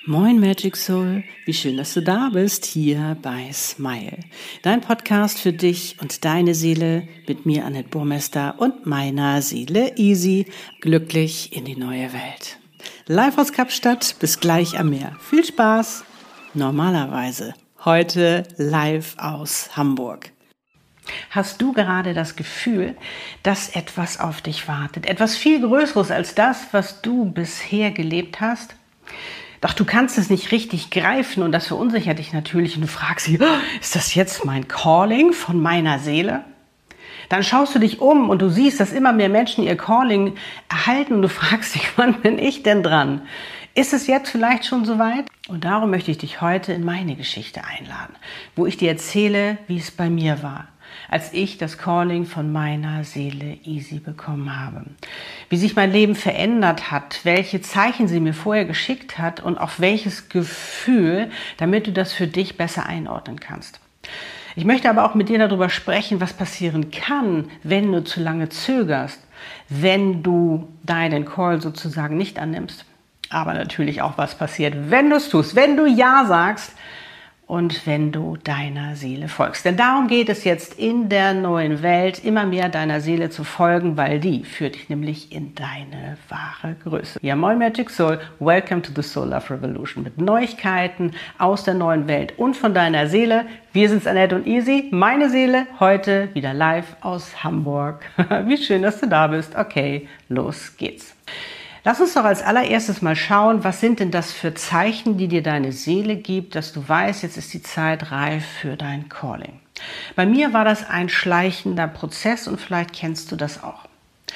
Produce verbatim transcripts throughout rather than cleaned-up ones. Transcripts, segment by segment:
Moin Magic Soul, wie schön, dass du da bist, hier bei Smile. Dein Podcast für dich und deine Seele mit mir, Annette Burmester, und meiner Seele Easy, glücklich in die neue Welt. Live aus Kapstadt, bis gleich am Meer. Viel Spaß! Normalerweise, heute live aus Hamburg. Hast du gerade das Gefühl, dass etwas auf dich wartet? Etwas viel Größeres als das, was du bisher gelebt hast? Doch du kannst es nicht richtig greifen und das verunsichert dich natürlich und du fragst dich, oh, ist das jetzt mein Calling von meiner Seele? Dann schaust du dich um und du siehst, dass immer mehr Menschen ihr Calling erhalten und du fragst dich, wann bin ich denn dran? Ist es jetzt vielleicht schon soweit? Und darum möchte ich dich heute in meine Geschichte einladen, wo ich dir erzähle, wie es bei mir war, als ich das Calling von meiner Seele Easy bekommen habe. Wie sich mein Leben verändert hat, welche Zeichen sie mir vorher geschickt hat und auf welches Gefühl, damit du das für dich besser einordnen kannst. Ich möchte aber auch mit dir darüber sprechen, was passieren kann, wenn du zu lange zögerst, wenn du deinen Call sozusagen nicht annimmst. Aber natürlich auch, was passiert, wenn du es tust, wenn du Ja sagst, und wenn du deiner Seele folgst. Denn darum geht es jetzt in der neuen Welt, immer mehr deiner Seele zu folgen, weil die führt dich nämlich in deine wahre Größe. Ja, moin Magic Soul, welcome to the Soul Love Revolution mit Neuigkeiten aus der neuen Welt und von deiner Seele. Wir sind's, Annette und Easy, meine Seele, heute wieder live aus Hamburg. Wie schön, dass du da bist. Okay, los geht's. Lass uns doch als allererstes mal schauen, was sind denn das für Zeichen, die dir deine Seele gibt, dass du weißt, jetzt ist die Zeit reif für dein Calling. Bei mir war das ein schleichender Prozess und vielleicht kennst du das auch.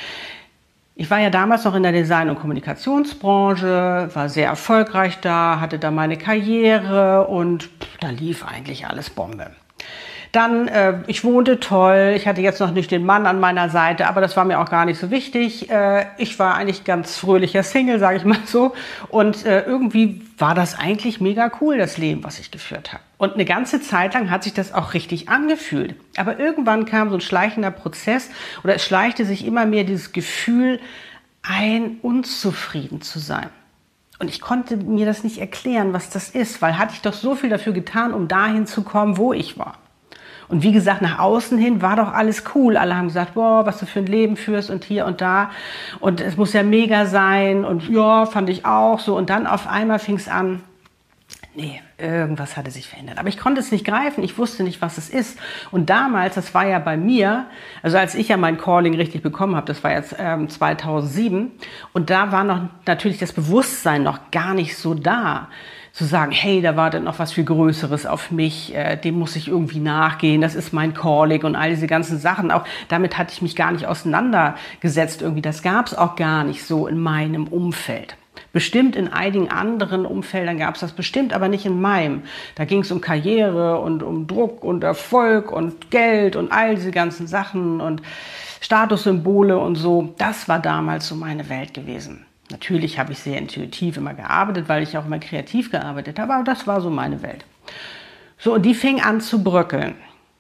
Ich war ja damals noch in der Design- und Kommunikationsbranche, war sehr erfolgreich da, hatte da meine Karriere und pff, da lief eigentlich alles Bombe. Dann, äh, ich wohnte toll, ich hatte jetzt noch nicht den Mann an meiner Seite, aber das war mir auch gar nicht so wichtig. Äh, ich war eigentlich ganz fröhlicher Single, sage ich mal so. Und äh, irgendwie war das eigentlich mega cool, das Leben, was ich geführt habe. Und eine ganze Zeit lang hat sich das auch richtig angefühlt. Aber irgendwann kam so ein schleichender Prozess oder es schleichte sich immer mehr dieses Gefühl ein, unzufrieden zu sein. Und ich konnte mir das nicht erklären, was das ist, weil hatte ich doch so viel dafür getan, um dahin zu kommen, wo ich war. Und wie gesagt, nach außen hin war doch alles cool. Alle haben gesagt, boah, was du für ein Leben führst und hier und da. Und es muss ja mega sein. Und ja, fand ich auch so. Und dann auf einmal fing es an, nee, irgendwas hatte sich verändert. Aber ich konnte es nicht greifen. Ich wusste nicht, was es ist. Und damals, das war ja bei mir, also als ich ja mein Calling richtig bekommen habe, das war jetzt ähm, zweitausendsieben. Und da war noch natürlich das Bewusstsein noch gar nicht so da. Zu sagen, hey, da wartet noch was viel Größeres auf mich, äh, dem muss ich irgendwie nachgehen, das ist mein Calling und all diese ganzen Sachen. Auch damit hatte ich mich gar nicht auseinandergesetzt irgendwie. Das gab es auch gar nicht so in meinem Umfeld. Bestimmt in einigen anderen Umfeldern gab es das bestimmt, aber nicht in meinem. Da ging es um Karriere und um Druck und Erfolg und Geld und all diese ganzen Sachen und Statussymbole und so. Das war damals so meine Welt gewesen. Natürlich habe ich sehr intuitiv immer gearbeitet, weil ich auch immer kreativ gearbeitet habe, aber das war so meine Welt. So, und die fing an zu bröckeln.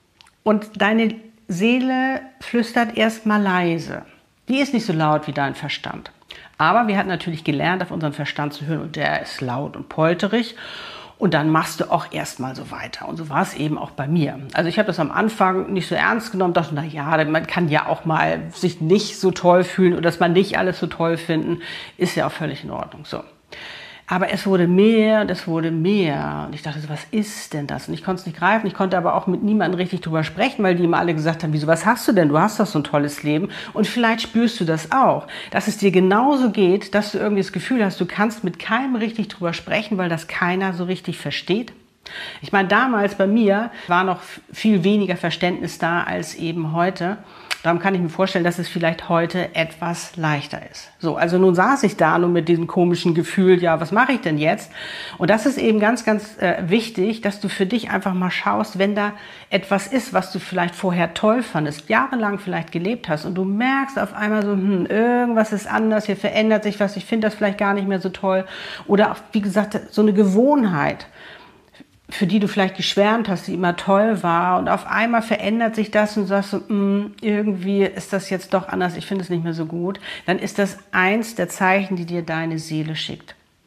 Und deine Seele flüstert erstmal leise. Die ist nicht so laut wie dein Verstand. Aber wir hatten natürlich gelernt, auf unseren Verstand zu hören und der ist laut und polterig. Und dann machst du auch erstmal so weiter. Und so war es eben auch bei mir. Also ich habe das am Anfang nicht so ernst genommen, dachte, na ja, man kann ja auch mal sich nicht so toll fühlen oder dass man nicht alles so toll finden, ist ja auch völlig in Ordnung. So. Aber es wurde mehr und es wurde mehr. Und ich dachte so, was ist denn das? Und ich konnte es nicht greifen. Ich konnte aber auch mit niemandem richtig drüber sprechen, weil die immer alle gesagt haben, wieso, was hast du denn? Du hast doch so ein tolles Leben. Und vielleicht spürst du das auch, dass es dir genauso geht, dass du irgendwie das Gefühl hast, du kannst mit keinem richtig drüber sprechen, weil das keiner so richtig versteht. Ich meine, damals bei mir war noch viel weniger Verständnis da als eben heute. Darum kann ich mir vorstellen, dass es vielleicht heute etwas leichter ist. So, also nun saß ich da nur mit diesem komischen Gefühl, ja, was mache ich denn jetzt? Und das ist eben ganz, ganz äh, wichtig, dass du für dich einfach mal schaust, wenn da etwas ist, was du vielleicht vorher toll fandest, jahrelang vielleicht gelebt hast und du merkst auf einmal so, hm, irgendwas ist anders, hier verändert sich was, ich finde das vielleicht gar nicht mehr so toll. Oder auch, wie gesagt, so eine Gewohnheit, für die du vielleicht geschwärmt hast, die immer toll war und auf einmal verändert sich das und sagst so, mh, irgendwie ist das jetzt doch anders, ich finde es nicht mehr so gut, dann ist das eins der Zeichen, die dir deine Seele schickt.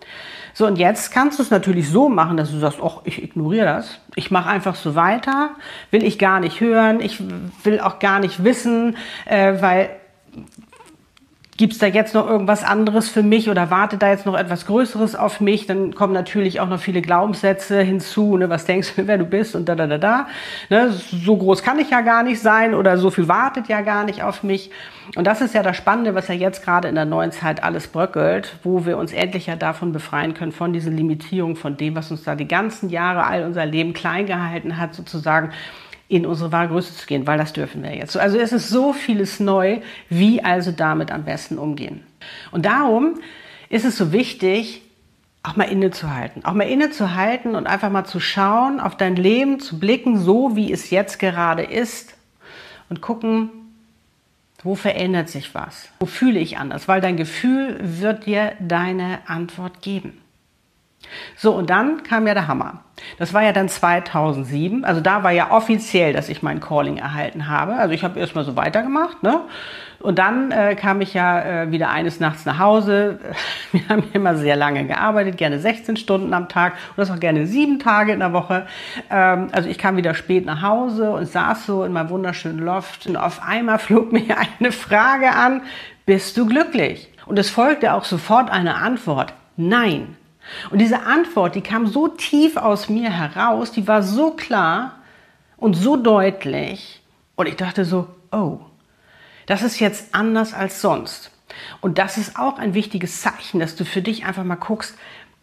So, und jetzt kannst du es natürlich so machen, dass du sagst, ach, ich ignoriere das. Ich mache einfach so weiter, will ich gar nicht hören, ich will auch gar nicht wissen, äh, weil gibt es da jetzt noch irgendwas anderes für mich oder wartet da jetzt noch etwas Größeres auf mich? Dann kommen natürlich auch noch viele Glaubenssätze hinzu. Ne? Was denkst du, wer du bist und da, da, da, da. Ne? So groß kann ich ja gar nicht sein oder so viel wartet ja gar nicht auf mich. Und das ist ja das Spannende, was ja jetzt gerade in der neuen Zeit alles bröckelt, wo wir uns endlich ja davon befreien können, von dieser Limitierung, von dem, was uns da die ganzen Jahre, all unser Leben klein gehalten hat, sozusagen in unsere wahre Größe zu gehen, weil das dürfen wir jetzt. Also es ist so vieles neu, wie also damit am besten umgehen. Und darum ist es so wichtig, auch mal innezuhalten. Auch mal innezuhalten und einfach mal zu schauen, auf dein Leben zu blicken, so wie es jetzt gerade ist und gucken, wo verändert sich was? Wo fühle ich anders? Weil dein Gefühl wird dir deine Antwort geben. So, und dann kam ja der Hammer. Das war ja dann zweitausendsieben, also da war ja offiziell, dass ich mein Calling erhalten habe. Also ich habe erstmal so weitergemacht, ne? Und dann äh, kam ich ja äh, wieder eines Nachts nach Hause. Wir haben immer sehr lange gearbeitet, gerne sechzehn Stunden am Tag und das auch gerne sieben Tage in der Woche. Ähm, also ich kam wieder spät nach Hause und saß so in meinem wunderschönen Loft und auf einmal flog mir eine Frage an: Bist du glücklich? Und es folgte auch sofort eine Antwort: Nein. Und diese Antwort, die kam so tief aus mir heraus, die war so klar und so deutlich. Und ich dachte so, oh, das ist jetzt anders als sonst. Und das ist auch ein wichtiges Zeichen, dass du für dich einfach mal guckst,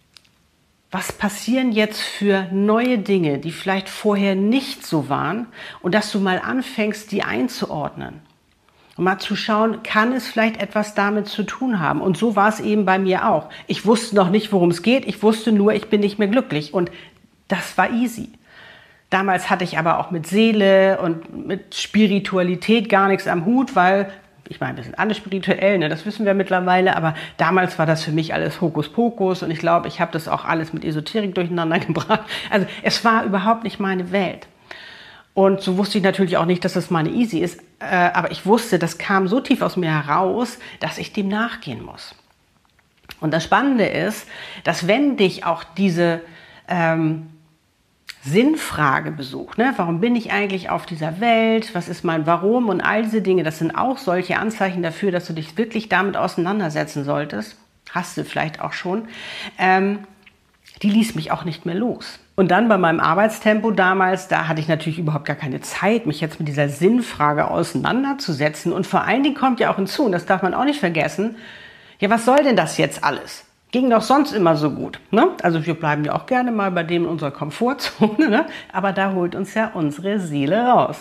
was passieren jetzt für neue Dinge, die vielleicht vorher nicht so waren, und dass du mal anfängst, die einzuordnen. Und mal zu schauen, kann es vielleicht etwas damit zu tun haben? Und so war es eben bei mir auch. Ich wusste noch nicht, worum es geht. Ich wusste nur, ich bin nicht mehr glücklich. Und das war easy. Damals hatte ich aber auch mit Seele und mit Spiritualität gar nichts am Hut, weil, ich meine, wir sind alle spirituell, ne? Das wissen wir mittlerweile. Aber damals war das für mich alles Hokuspokus. Und ich glaube, ich habe das auch alles mit Esoterik durcheinander gebracht. Also es war überhaupt nicht meine Welt. Und so wusste ich natürlich auch nicht, dass das meine Easy ist. Äh, aber ich wusste, das kam so tief aus mir heraus, dass ich dem nachgehen muss. Und das Spannende ist, dass wenn dich auch diese ähm, Sinnfrage besucht, ne? Warum bin ich eigentlich auf dieser Welt? Was ist mein Warum? Und all diese Dinge, das sind auch solche Anzeichen dafür, dass du dich wirklich damit auseinandersetzen solltest. Hast du vielleicht auch schon. Ähm, die ließ mich auch nicht mehr los. Und dann bei meinem Arbeitstempo damals, da hatte ich natürlich überhaupt gar keine Zeit, mich jetzt mit dieser Sinnfrage auseinanderzusetzen. Und vor allen Dingen kommt ja auch hinzu, und das darf man auch nicht vergessen, ja, was soll denn das jetzt alles? Ging doch sonst immer so gut, ne? Also wir bleiben ja auch gerne mal bei dem in unserer Komfortzone, ne? Aber da holt uns ja unsere Seele raus.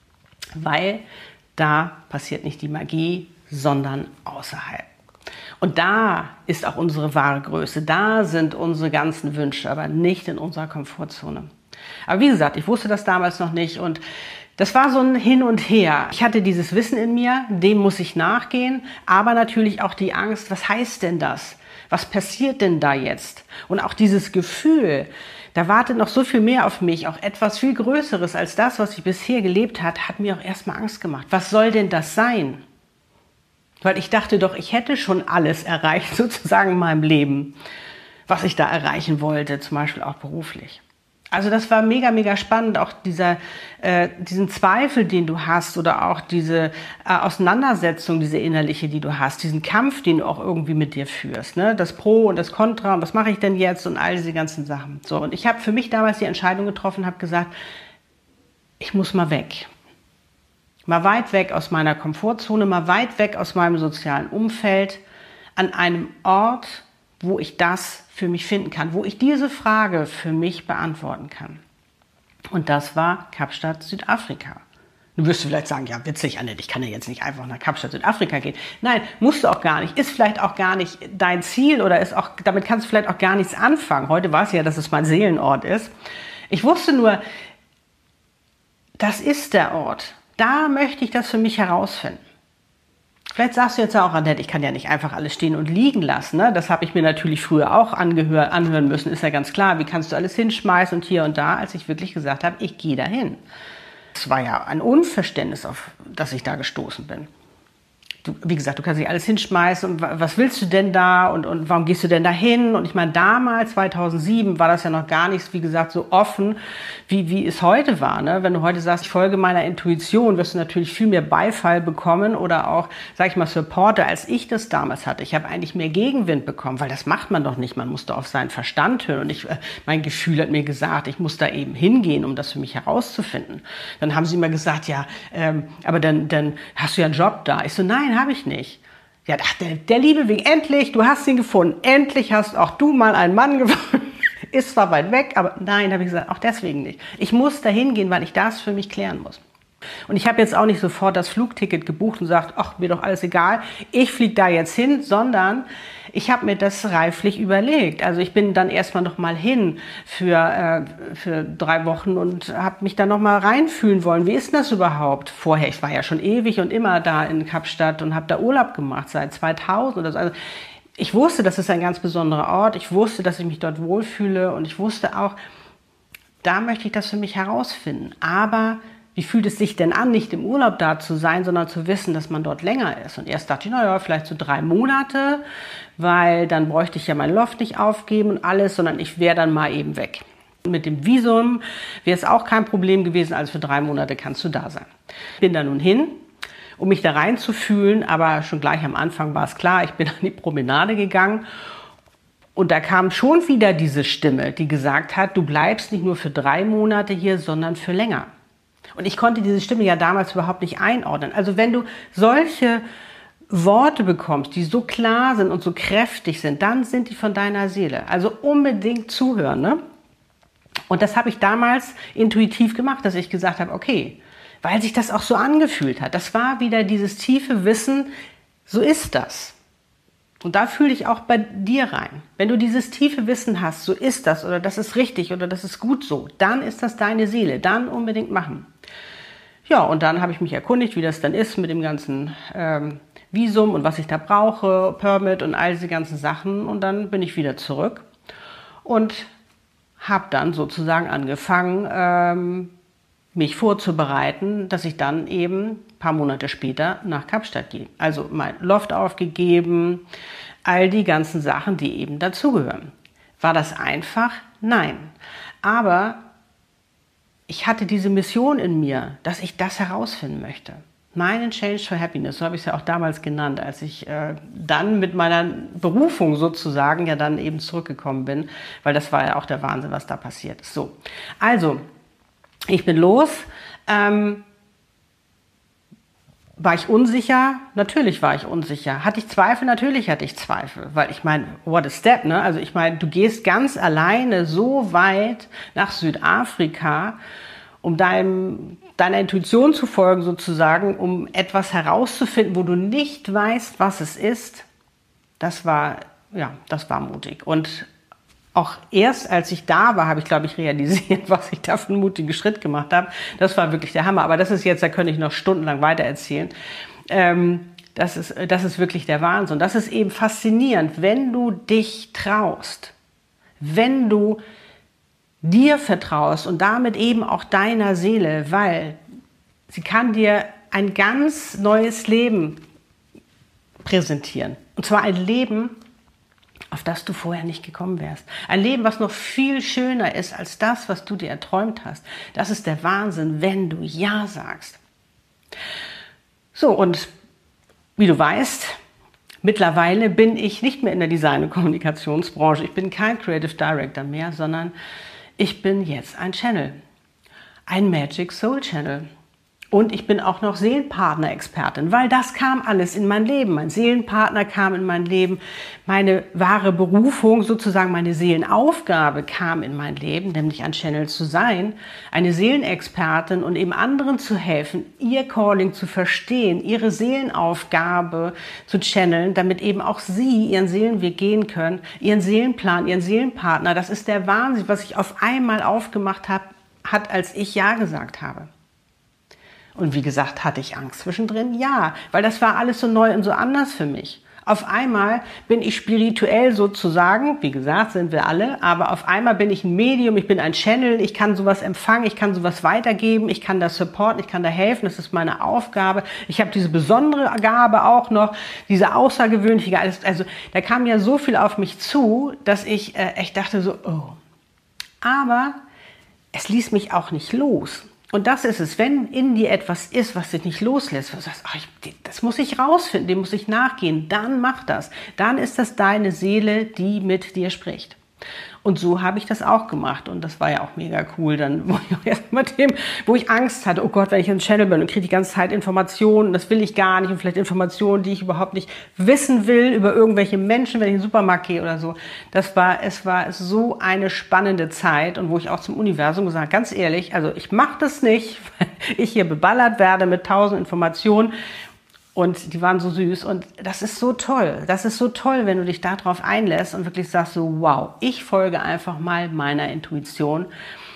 Weil da passiert nicht die Magie, sondern außerhalb. Und da ist auch unsere wahre Größe. Da sind unsere ganzen Wünsche, aber nicht in unserer Komfortzone. Aber wie gesagt, ich wusste das damals noch nicht und das war so ein Hin und Her. Ich hatte dieses Wissen in mir, dem muss ich nachgehen, aber natürlich auch die Angst, was heißt denn das? Was passiert denn da jetzt? Und auch dieses Gefühl, da wartet noch so viel mehr auf mich, auch etwas viel Größeres als das, was ich bisher gelebt habe, hat mir auch erstmal Angst gemacht. Was soll denn das sein? Weil ich dachte doch, ich hätte schon alles erreicht, sozusagen in meinem Leben, was ich da erreichen wollte, zum Beispiel auch beruflich. Also das war mega, mega spannend, auch dieser, äh, diesen Zweifel, den du hast oder auch diese äh, Auseinandersetzung, diese innerliche, die du hast, diesen Kampf, den du auch irgendwie mit dir führst, ne? Das Pro und das Contra und was mache ich denn jetzt und all diese ganzen Sachen. So, und ich habe für mich damals die Entscheidung getroffen, habe gesagt, ich muss mal weg. Mal weit weg aus meiner Komfortzone, mal weit weg aus meinem sozialen Umfeld, an einem Ort, wo ich das für mich finden kann, wo ich diese Frage für mich beantworten kann. Und das war Kapstadt, Südafrika. Du wirst vielleicht sagen, ja witzig, Annette, ich kann ja jetzt nicht einfach nach Kapstadt, Südafrika gehen. Nein, musst du auch gar nicht. Ist vielleicht auch gar nicht dein Ziel oder ist auch, damit kannst du vielleicht auch gar nichts anfangen. Heute weiß ich ja, dass es mein Seelenort ist. Ich wusste nur, das ist der Ort. Da möchte ich das für mich herausfinden. Vielleicht sagst du jetzt auch, Annette, ich kann ja nicht einfach alles stehen und liegen lassen. Ne? Das habe ich mir natürlich früher auch angehör, anhören müssen, ist ja ganz klar. Wie kannst du alles hinschmeißen und hier und da, als ich wirklich gesagt habe, ich gehe dahin. Es war ja ein Unverständnis, auf das ich da gestoßen bin. du, wie gesagt, du kannst nicht alles hinschmeißen und was willst du denn da und, und warum gehst du denn da hin? Und ich meine, damals, zweitausendsieben, war das ja noch gar nicht, wie gesagt, so offen, wie, wie es heute war. Ne? Wenn du heute sagst, ich folge meiner Intuition, wirst du natürlich viel mehr Beifall bekommen oder auch, sag ich mal, Supporter, als ich das damals hatte. Ich habe eigentlich mehr Gegenwind bekommen, weil das macht man doch nicht. Man musste auf seinen Verstand hören und ich, mein Gefühl hat mir gesagt, ich muss da eben hingehen, um das für mich herauszufinden. Dann haben sie immer gesagt, ja, ähm, aber dann, dann hast du ja einen Job da. Ich so, nein, habe ich nicht. Ja, ach, der, der liebe Weg, endlich, du hast ihn gefunden. Endlich hast auch du mal einen Mann gefunden. Ist zwar weit weg, aber nein, habe ich gesagt, auch deswegen nicht. Ich muss da hingehen, weil ich das für mich klären muss. Und ich habe jetzt auch nicht sofort das Flugticket gebucht und gesagt, ach, mir doch alles egal, ich fliege da jetzt hin, sondern ich habe mir das reiflich überlegt. Also ich bin dann erstmal noch mal hin für, äh, für drei Wochen und habe mich dann noch mal reinfühlen wollen. Wie ist denn das überhaupt? Vorher, ich war ja schon ewig und immer da in Kapstadt und habe da Urlaub gemacht, seit zweitausend oder so. Also ich wusste, das ist ein ganz besonderer Ort. Ich wusste, dass ich mich dort wohlfühle und ich wusste auch, da möchte ich das für mich herausfinden. Aber wie fühlt es sich denn an, nicht im Urlaub da zu sein, sondern zu wissen, dass man dort länger ist? Und erst dachte ich, naja, vielleicht so drei Monate, weil dann bräuchte ich ja mein Loft nicht aufgeben und alles, sondern ich wäre dann mal eben weg. Mit dem Visum wäre es auch kein Problem gewesen, also für drei Monate kannst du da sein. Bin da nun hin, um mich da reinzufühlen, aber schon gleich am Anfang war es klar, ich bin an die Promenade gegangen. Und da kam schon wieder diese Stimme, die gesagt hat, du bleibst nicht nur für drei Monate hier, sondern für länger. Und ich konnte diese Stimme ja damals überhaupt nicht einordnen. Also wenn du solche Worte bekommst, die so klar sind und so kräftig sind, dann sind die von deiner Seele. Also unbedingt zuhören. Ne? Und das habe ich damals intuitiv gemacht, dass ich gesagt habe, okay, weil sich das auch so angefühlt hat. Das war wieder dieses tiefe Wissen, so ist das. Und da fühle ich auch bei dir rein. Wenn du dieses tiefe Wissen hast, so ist das oder das ist richtig oder das ist gut so, dann ist das deine Seele, dann unbedingt machen. Ja, und dann habe ich mich erkundigt, wie das dann ist mit dem ganzen ähm, Visum und was ich da brauche, Permit und all diese ganzen Sachen. Und dann bin ich wieder zurück und habe dann sozusagen angefangen, ähm, mich vorzubereiten, dass ich dann eben ein paar Monate später nach Kapstadt gehe. Also mein Loft aufgegeben, all die ganzen Sachen, die eben dazugehören. War das einfach? Nein. Aber ich hatte diese Mission in mir, dass ich das herausfinden möchte. Meinen Change for Happiness, so habe ich es ja auch damals genannt, als ich äh, dann mit meiner Berufung sozusagen ja dann eben zurückgekommen bin, weil das war ja auch der Wahnsinn, was da passiert ist. So, also ich bin los. Ähm, war ich unsicher? Natürlich war ich unsicher. Hatte ich Zweifel? Natürlich hatte ich Zweifel. Weil ich meine, what a step, ne? Also ich meine, du gehst ganz alleine so weit nach Südafrika, um deinem, deiner Intuition zu folgen sozusagen, um etwas herauszufinden, wo du nicht weißt, was es ist. Das war, ja, das war mutig. Und auch erst als ich da war, habe ich, glaube ich, realisiert, was ich da für einen mutigen Schritt gemacht habe. Das war wirklich der Hammer. Aber das ist jetzt, da könnte ich noch stundenlang weiter erzählen. Ähm, das ist, das ist wirklich der Wahnsinn. Das ist eben faszinierend, wenn du dich traust, wenn du dir vertraust und damit eben auch deiner Seele, weil sie kann dir ein ganz neues Leben präsentieren. Und zwar ein Leben, auf das du vorher nicht gekommen wärst. Ein Leben, was noch viel schöner ist als das, was du dir erträumt hast. Das ist der Wahnsinn, wenn du Ja sagst. So, und wie du weißt, mittlerweile bin ich nicht mehr in der Design- und Kommunikationsbranche. Ich bin kein Creative Director mehr, sondern ich bin jetzt ein Channel. Ein Magic Soul Channel. Und ich bin auch noch Seelenpartner-Expertin, weil das kam alles in mein Leben. Mein Seelenpartner kam in mein Leben, meine wahre Berufung, sozusagen meine Seelenaufgabe kam in mein Leben, nämlich ein Channel zu sein, eine Seelenexpertin und eben anderen zu helfen, ihr Calling zu verstehen, ihre Seelenaufgabe zu channeln, damit eben auch sie ihren Seelenweg gehen können, ihren Seelenplan, ihren Seelenpartner. Das ist der Wahnsinn, was ich auf einmal aufgemacht habe, hat, als ich Ja gesagt habe. Und wie gesagt, hatte ich Angst zwischendrin? Ja, weil das war alles so neu und so anders für mich. Auf einmal bin ich spirituell sozusagen, wie gesagt, sind wir alle, aber auf einmal bin ich ein Medium, ich bin ein Channel, ich kann sowas empfangen, ich kann sowas weitergeben, ich kann das supporten, ich kann da helfen, das ist meine Aufgabe. Ich habe diese besondere Gabe auch noch, diese außergewöhnliche Gabe. Also da kam ja so viel auf mich zu, dass ich äh, echt dachte so, oh. Aber es ließ mich auch nicht los. Und das ist es, wenn in dir etwas ist, was dich nicht loslässt, wo du sagst, ach, ich, das muss ich rausfinden, dem muss ich nachgehen, dann mach das. Dann ist das deine Seele, die mit dir spricht. Und so habe ich das auch gemacht und das war ja auch mega cool, dann, wo ich, erst mit dem, wo ich Angst hatte, oh Gott, wenn ich im Channel bin und kriege die ganze Zeit Informationen, das will ich gar nicht und vielleicht Informationen, die ich überhaupt nicht wissen will über irgendwelche Menschen, wenn ich in den Supermarkt gehe oder so. Das war, es war so eine spannende Zeit und wo ich auch zum Universum gesagt habe, ganz ehrlich, also ich mache das nicht, weil ich hier beballert werde mit tausend Informationen. Und die waren so süß und das ist so toll. Das ist so toll, wenn du dich darauf einlässt und wirklich sagst so, wow, ich folge einfach mal meiner Intuition,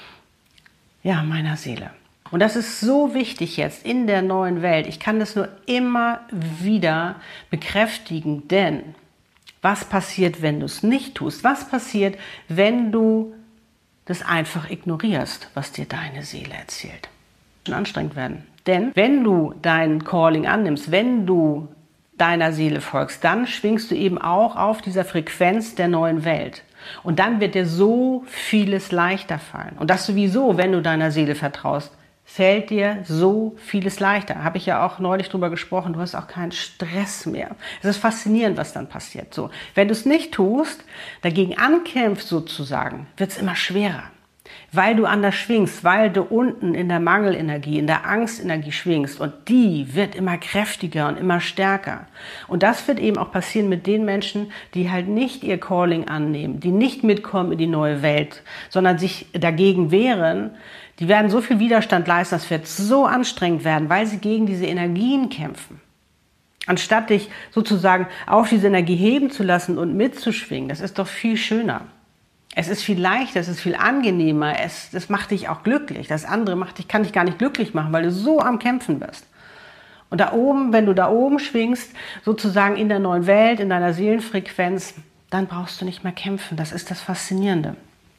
ja, meiner Seele. Und das ist so wichtig jetzt in der neuen Welt. Ich kann das nur immer wieder bekräftigen, denn was passiert, wenn du es nicht tust? Was passiert, wenn du das einfach ignorierst, was dir deine Seele erzählt? Schon anstrengend werden. Denn wenn du dein Calling annimmst, wenn du deiner Seele folgst, dann schwingst du eben auch auf dieser Frequenz der neuen Welt. Und dann wird dir so vieles leichter fallen. Und das sowieso, wenn du deiner Seele vertraust, fällt dir so vieles leichter. Habe ich ja auch neulich drüber gesprochen, du hast auch keinen Stress mehr. Es ist faszinierend, was dann passiert. So, wenn du es nicht tust, dagegen ankämpfst sozusagen, wird es immer schwerer. Weil du anders schwingst, weil du unten in der Mangelenergie, in der Angstenergie schwingst und die wird immer kräftiger und immer stärker. Und das wird eben auch passieren mit den Menschen, die halt nicht ihr Calling annehmen, die nicht mitkommen in die neue Welt, sondern sich dagegen wehren. Die werden so viel Widerstand leisten, das wird so anstrengend werden, weil sie gegen diese Energien kämpfen. Anstatt dich sozusagen auf diese Energie heben zu lassen und mitzuschwingen, das ist doch viel schöner. Es ist viel leichter, es ist viel angenehmer, es, das macht dich auch glücklich. Das andere macht dich, kann dich gar nicht glücklich machen, weil du so am Kämpfen bist. Und da oben, wenn du da oben schwingst, sozusagen in der neuen Welt, in deiner Seelenfrequenz, dann brauchst du nicht mehr kämpfen. Das ist das Faszinierende.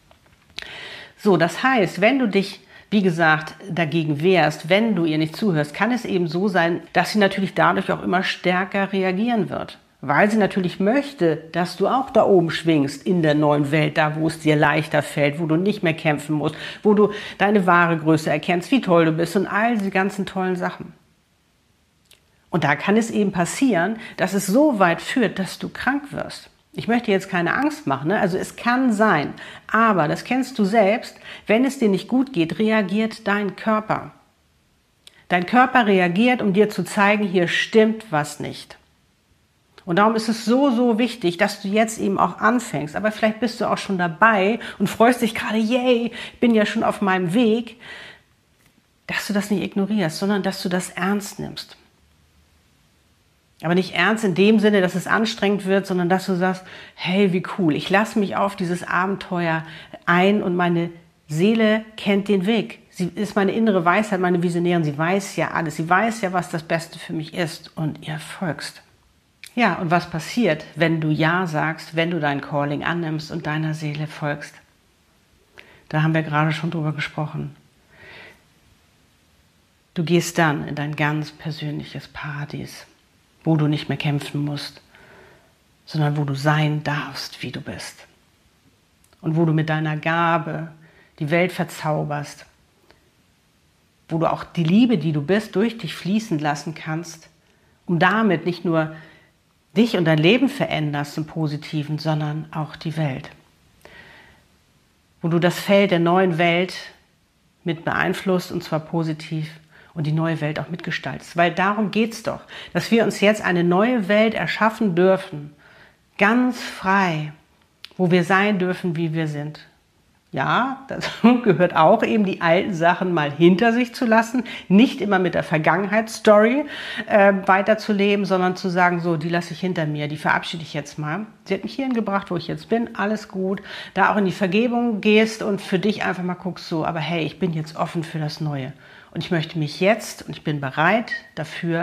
So, das heißt, wenn du dich, wie gesagt, dagegen wehrst, wenn du ihr nicht zuhörst, kann es eben so sein, dass sie natürlich dadurch auch immer stärker reagieren wird. Weil sie natürlich möchte, dass du auch da oben schwingst in der neuen Welt, da wo es dir leichter fällt, wo du nicht mehr kämpfen musst, wo du deine wahre Größe erkennst, wie toll du bist und all diese ganzen tollen Sachen. Und da kann es eben passieren, dass es so weit führt, dass du krank wirst. Ich möchte jetzt keine Angst machen, ne? Also es kann sein, aber das kennst du selbst, wenn es dir nicht gut geht, reagiert dein Körper. Dein Körper reagiert, um dir zu zeigen, hier stimmt was nicht. Und darum ist es so, so wichtig, dass du jetzt eben auch anfängst. Aber vielleicht bist du auch schon dabei und freust dich gerade, yay, ich bin ja schon auf meinem Weg, dass du das nicht ignorierst, sondern dass du das ernst nimmst. Aber nicht ernst in dem Sinne, dass es anstrengend wird, sondern dass du sagst, hey, wie cool, ich lasse mich auf dieses Abenteuer ein und meine Seele kennt den Weg. Sie ist meine innere Weisheit, meine Visionärin, sie weiß ja alles, sie weiß ja, was das Beste für mich ist und ihr folgst. Ja, und was passiert, wenn du Ja sagst, wenn du dein Calling annimmst und deiner Seele folgst? Da haben wir gerade schon drüber gesprochen. Du gehst dann in dein ganz persönliches Paradies, wo du nicht mehr kämpfen musst, sondern wo du sein darfst, wie du bist. Und wo du mit deiner Gabe die Welt verzauberst, wo du auch die Liebe, die du bist, durch dich fließen lassen kannst, um damit nicht nur dich und dein Leben veränderst im Positiven, sondern auch die Welt. Wo du das Feld der neuen Welt mit beeinflusst und zwar positiv und die neue Welt auch mitgestaltest. Weil darum geht es doch, dass wir uns jetzt eine neue Welt erschaffen dürfen, ganz frei, wo wir sein dürfen, wie wir sind. Ja, dazu gehört auch eben die alten Sachen mal hinter sich zu lassen, nicht immer mit der Vergangenheitsstory äh, weiterzuleben, sondern zu sagen, so, die lasse ich hinter mir, die verabschiede ich jetzt mal. Sie hat mich hierhin gebracht, wo ich jetzt bin, alles gut. Da auch in die Vergebung gehst und für dich einfach mal guckst, so, aber hey, ich bin jetzt offen für das Neue. Und ich möchte mich jetzt, und ich bin bereit dafür,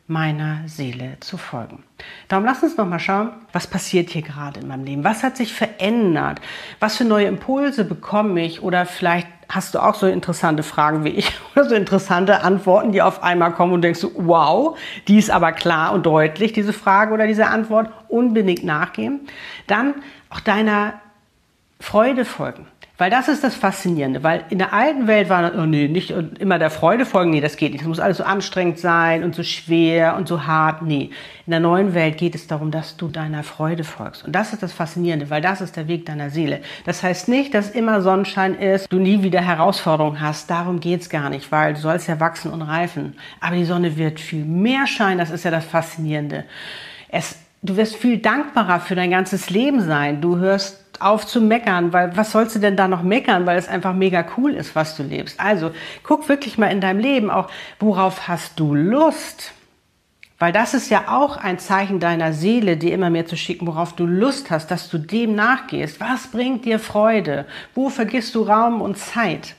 meiner Seele zu folgen. Darum lass uns noch mal schauen, was passiert hier gerade in meinem Leben? Was hat sich verändert? Was für neue Impulse bekomme ich? Oder vielleicht hast du auch so interessante Fragen wie ich oder so interessante Antworten, die auf einmal kommen und denkst du, wow, die ist aber klar und deutlich, diese Frage oder diese Antwort. Unbedingt nachgehen. Dann auch deiner Freude folgen. Weil das ist das Faszinierende, weil in der alten Welt war, oh nee, nicht immer der Freude folgen, nee, das geht nicht, es muss alles so anstrengend sein und so schwer und so hart, nee. In der neuen Welt geht es darum, dass du deiner Freude folgst. Und das ist das Faszinierende, weil das ist der Weg deiner Seele. Das heißt nicht, dass immer Sonnenschein ist, du nie wieder Herausforderungen hast, darum geht's gar nicht, weil du sollst ja wachsen und reifen. Aber die Sonne wird viel mehr scheinen, das ist ja das Faszinierende. Es, du wirst viel dankbarer für dein ganzes Leben sein, du hörst auf zu meckern, weil was sollst du denn da noch meckern, weil es einfach mega cool ist, was du lebst. Also guck wirklich mal in deinem Leben auch, worauf hast du Lust? Weil das ist ja auch ein Zeichen deiner Seele, dir immer mehr zu schicken, worauf du Lust hast, dass du dem nachgehst. Was bringt dir Freude? Wo vergisst du Raum und Zeit?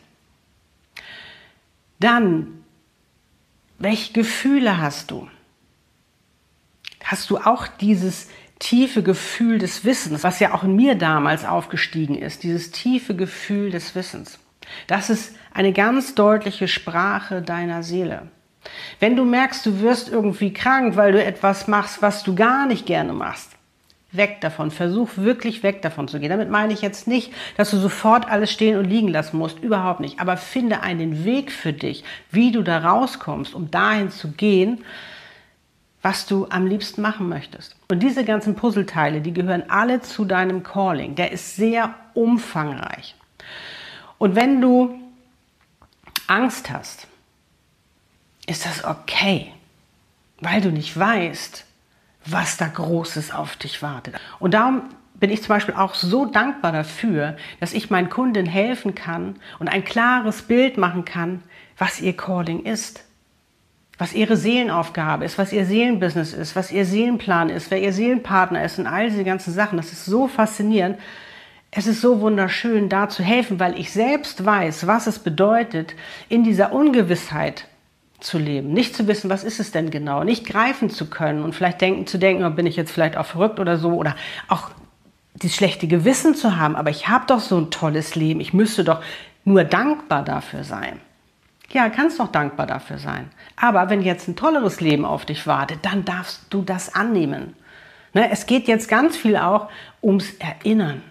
Dann, welche Gefühle hast du? Hast du auch dieses tiefe Gefühl des Wissens, was ja auch in mir damals aufgestiegen ist, dieses tiefe Gefühl des Wissens. Das ist eine ganz deutliche Sprache deiner Seele. Wenn du merkst, du wirst irgendwie krank, weil du etwas machst, was du gar nicht gerne machst, weg davon. Versuch wirklich weg davon zu gehen. Damit meine ich jetzt nicht, dass du sofort alles stehen und liegen lassen musst, überhaupt nicht. Aber finde einen Weg für dich, wie du da rauskommst, um dahin zu gehen, was du am liebsten machen möchtest. Und diese ganzen Puzzleteile, die gehören alle zu deinem Calling. Der ist sehr umfangreich. Und wenn du Angst hast, ist das okay, weil du nicht weißt, was da Großes auf dich wartet. Und darum bin ich zum Beispiel auch so dankbar dafür, dass ich meinen Kunden helfen kann und ein klares Bild machen kann, was ihr Calling ist. Was ihre Seelenaufgabe ist, was ihr Seelenbusiness ist, was ihr Seelenplan ist, wer ihr Seelenpartner ist und all diese ganzen Sachen. Das ist so faszinierend. Es ist so wunderschön, da zu helfen, weil ich selbst weiß, was es bedeutet, in dieser Ungewissheit zu leben. Nicht zu wissen, was ist es denn genau, nicht greifen zu können und vielleicht denken, zu denken, oh, bin ich jetzt vielleicht auch verrückt oder so, oder auch das schlechte Gewissen zu haben, aber ich habe doch so ein tolles Leben, ich müsste doch nur dankbar dafür sein. Ja, kannst doch dankbar dafür sein. Aber wenn jetzt ein tolleres Leben auf dich wartet, dann darfst du das annehmen. Ne, es geht jetzt ganz viel auch ums Erinnern.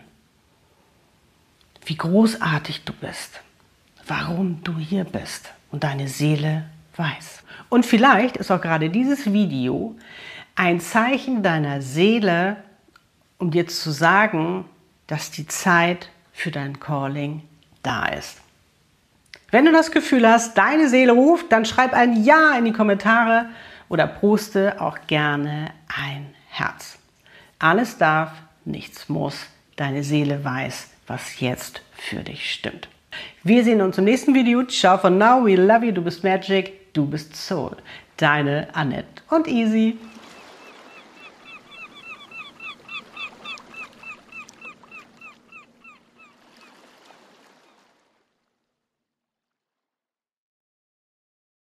Wie großartig du bist. Warum du hier bist. Und deine Seele weiß. Und vielleicht ist auch gerade dieses Video ein Zeichen deiner Seele, um dir zu sagen, dass die Zeit für dein Calling da ist. Wenn du das Gefühl hast, deine Seele ruft, dann schreib ein Ja in die Kommentare oder poste auch gerne ein Herz. Alles darf, nichts muss. Deine Seele weiß, was jetzt für dich stimmt. Wir sehen uns im nächsten Video. Ciao for now, we love you, du bist Magic, du bist Soul. Deine Annette und Easy.